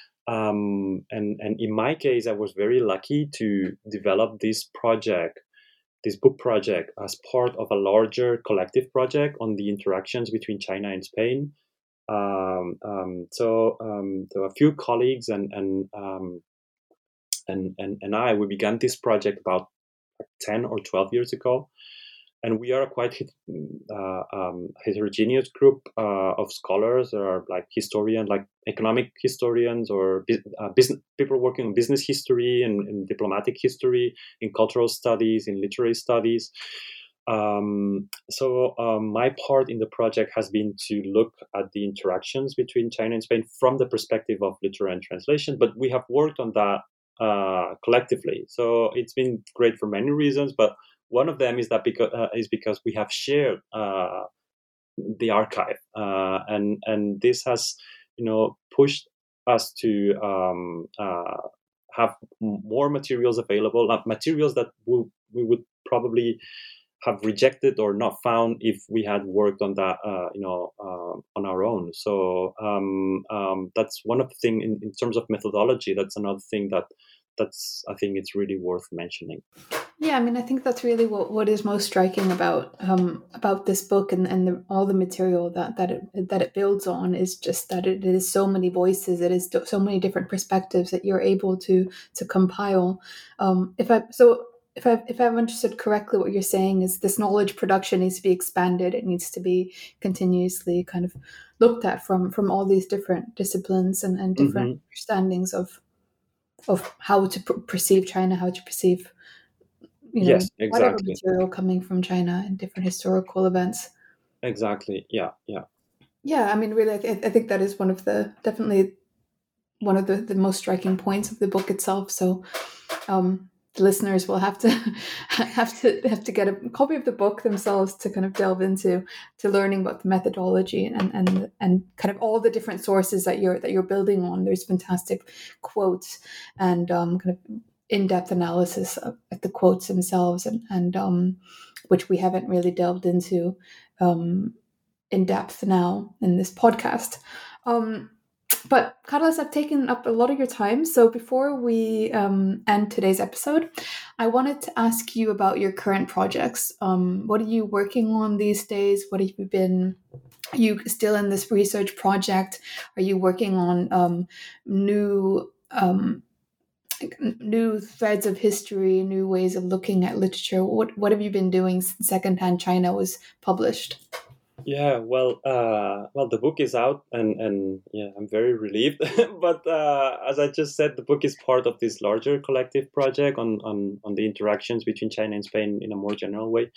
Um, and and in my case, I was very lucky to develop this project, this book project, as part of a larger collective project on the interactions between China and Spain. Um, um, so um, there were a few colleagues and and um, and, and and I, we began this project about ten or twelve years ago, and we are a quite uh, um, heterogeneous group uh, of scholars. There are like historians, like economic historians, or uh, business people working on business history and, and diplomatic history, in cultural studies, in literary studies. Um, so um, my part in the project has been to look at the interactions between China and Spain from the perspective of literature and translation, but we have worked on that uh, collectively. So it's been great for many reasons, but one of them is that because uh, is because we have shared uh, the archive, uh, and and this has, you know, pushed us to um, uh, have more materials available, uh, materials that we'll, we would probably have rejected or not found if we had worked on that, uh, you know, uh, on our own. So um, um, that's one of the things in, in terms of methodology. That's another thing that that's I think it's really worth mentioning. Yeah, I mean, I think that's really what, what is most striking about um, about this book and, and the, all the material that that it, that it builds on is just that it is so many voices, it is so many different perspectives that you're able to to compile. Um, if I so if I if I've understood correctly, what you're saying is this knowledge production needs to be expanded. It needs to be continuously kind of looked at from from all these different disciplines and, and different Mm-hmm. understandings of of how to per- perceive China, how to perceive you know, Yes, whatever exactly. material coming from China and different historical events. Exactly. Yeah, yeah. Yeah, I mean, really, I, th- I think that is one of the definitely one of the, the most striking points of the book itself. So, um, the listeners will have to have to have to get a copy of the book themselves to kind of delve into to learning about the methodology and and and kind of all the different sources that you're that you're building on. There's fantastic quotes and um, kind of in-depth analysis of at the quotes themselves, and and um, which we haven't really delved into um, in depth now in this podcast. Um, but Carlos, I've taken up a lot of your time. So before we um, end today's episode, I wanted to ask you about your current projects. Um, what are you working on these days? What have you been? Are you still in this research project? Are you working on um, new um, new threads of history, new ways of looking at literature? What what have you been doing since Secondhand China was published? Yeah, well, uh, well, the book is out, and and yeah, I'm very relieved. But uh, as I just said, the book is part of this larger collective project on on on the interactions between China and Spain in a more general way.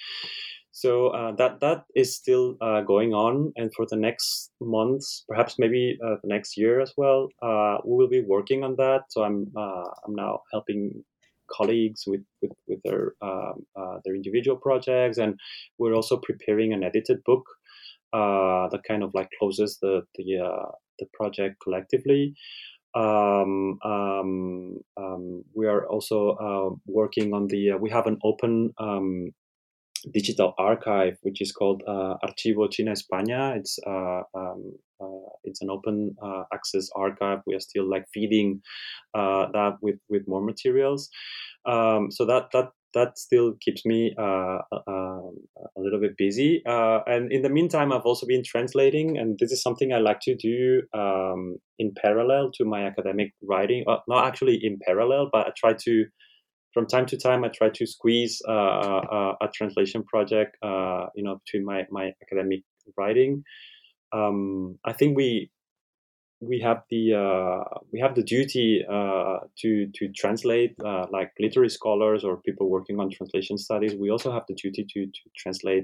So uh, that that is still uh, going on, and for the next months, perhaps maybe uh, the next year as well, uh, we will be working on that. So I'm uh, I'm now helping colleagues with with, with their um, uh, their individual projects, and we're also preparing an edited book uh, that kind of like closes the the uh, the project collectively. Um, um, um, we are also uh, working on the. Uh, we have an open um, digital archive which is called uh, Archivo China España. It's uh, um, uh, it's an open uh, access archive. We are still like feeding uh, that with with more materials. Um, so that that that still keeps me uh, uh, a little bit busy. Uh, and in the meantime, I've also been translating, and this is something I like to do um, in parallel to my academic writing. Uh, not actually in parallel, but I try to, from time to time, I try to squeeze uh, a, a translation project, uh, you know, between my, my academic writing. Um, I think we we have the uh, we have the duty uh, to to translate uh, like literary scholars or people working on translation studies. We also have the duty to to translate,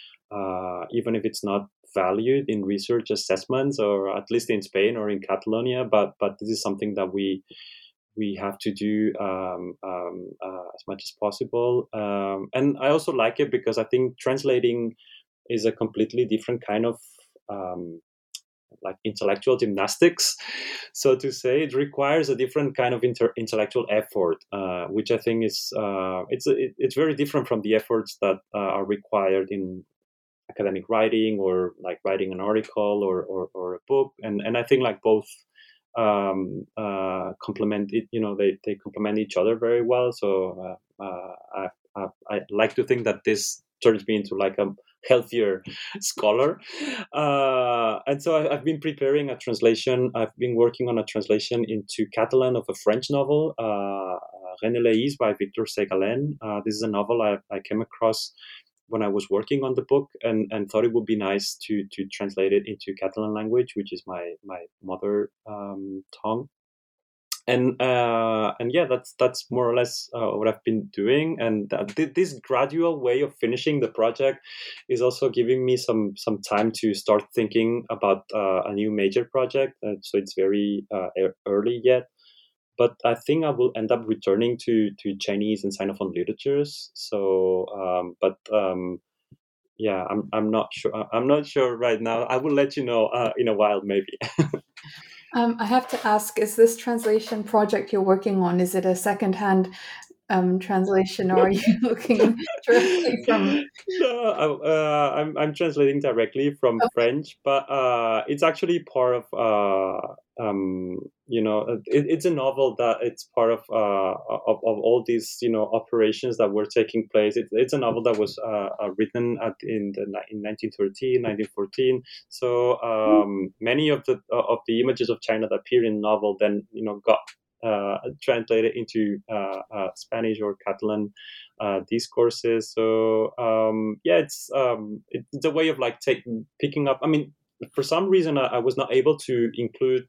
uh, even if it's not valued in research assessments, or at least in Spain or in Catalonia. But but this is something that we we have to do um, um, uh, as much as possible. Um, and I also like it because I think translating is a completely different kind of um, like intellectual gymnastics, so to say. It requires a different kind of inter- intellectual effort, uh, which I think is uh, it's it, it's very different from the efforts that uh, are required in academic writing, or like writing an article or or, or a book. And and I think like both um, uh, complement it. You know, they they complement each other very well. So uh, uh, I, I I like to think that this turns me into like a healthier scholar. Uh, and so I, I've been preparing a translation. I've been working on a translation into Catalan of a French novel, uh, René Leis by Victor Segalen. Uh, this is a novel I, I came across when I was working on the book, and, and thought it would be nice to to translate it into Catalan language, which is my my mother um, tongue. And uh, and yeah, that's that's more or less uh, what I've been doing. And uh, th- this gradual way of finishing the project is also giving me some some time to start thinking about uh, a new major project. Uh, so it's very uh, e- early yet, but I think I will end up returning to to Chinese and Sinophone literatures. So, um, but um, yeah, I'm I'm not sure. I'm not sure right now. I will let you know uh, in a while, maybe. Um, I have to ask, is this translation project you're working on, is it a secondhand um, translation, or are you looking directly from... No, I- uh, I'm I'm translating directly from Okay. French, but uh, it's actually part of uh, um, you know it, it's a novel that it's part of, uh, of of all these you know operations that were taking place. It, it's a novel that was uh, uh, written at in the ni- in nineteen thirteen, nineteen fourteen. So um, many of the of the images of China that appear in the novel then you know got uh, translated into uh, uh, Spanish or Catalan uh, discourses. So um, yeah, it's um, it's a way of like taking picking up. I mean, for some reason, I, I was not able to include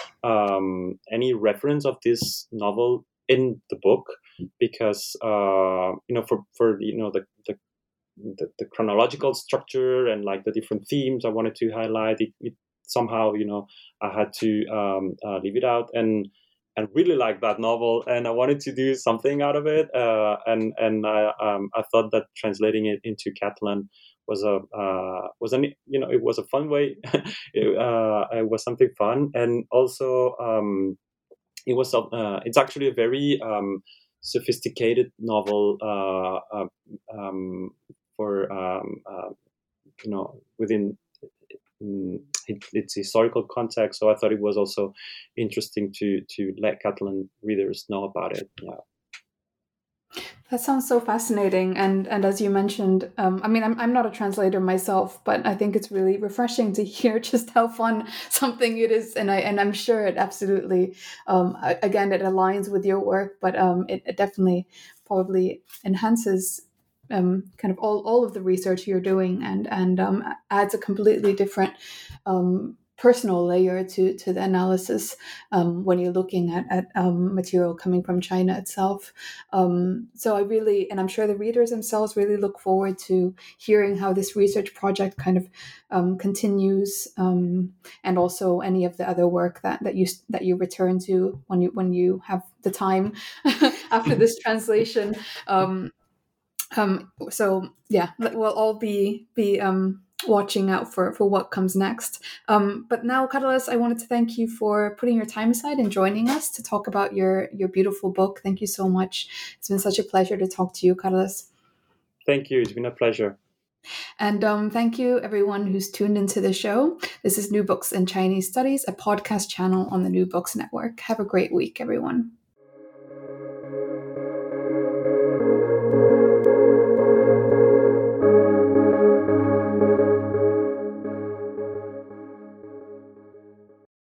um, any reference of this novel in the book because uh, you know for for you know the, the the the chronological structure and like the different themes I wanted to highlight. It, it somehow you know I had to um, uh, leave it out and. And really like that novel, and I wanted to do something out of it. Uh, and and I um, I thought that translating it into Catalan was a uh, was an you know it was a fun way. it, uh, it was something fun, and also um, it was uh, it's actually a very um, sophisticated novel uh, uh, um, for um, uh, you know within mm, it, its historical context. So I thought it was also interesting to to let Catalan readers know about it. Yeah. That sounds so fascinating, and and as you mentioned, um, I mean, I'm I'm not a translator myself, but I think it's really refreshing to hear just how fun something it is, and I and I'm sure it absolutely, um, again, it aligns with your work, but um, it, it definitely probably enhances um, kind of all, all of the research you're doing, and and um, adds a completely different um, personal layer to to the analysis um, when you're looking at at um, material coming from China itself. Um, so I really, and I'm sure the readers themselves really look forward to hearing how this research project kind of um, continues, um, and also any of the other work that, that you that you return to when you when you have the time after this translation. Um, um, so yeah, we'll all be be um, watching out for, for what comes next. Um, but now, Catalyst, I wanted to thank you for putting your time aside and joining us to talk about your your beautiful book. Thank you so much. It's been such a pleasure to talk to you, Catalyst. Thank you. It's been a pleasure. And um, thank you, everyone who's tuned into the show. This is New Books in Chinese Studies, a podcast channel on the New Books Network. Have a great week, everyone.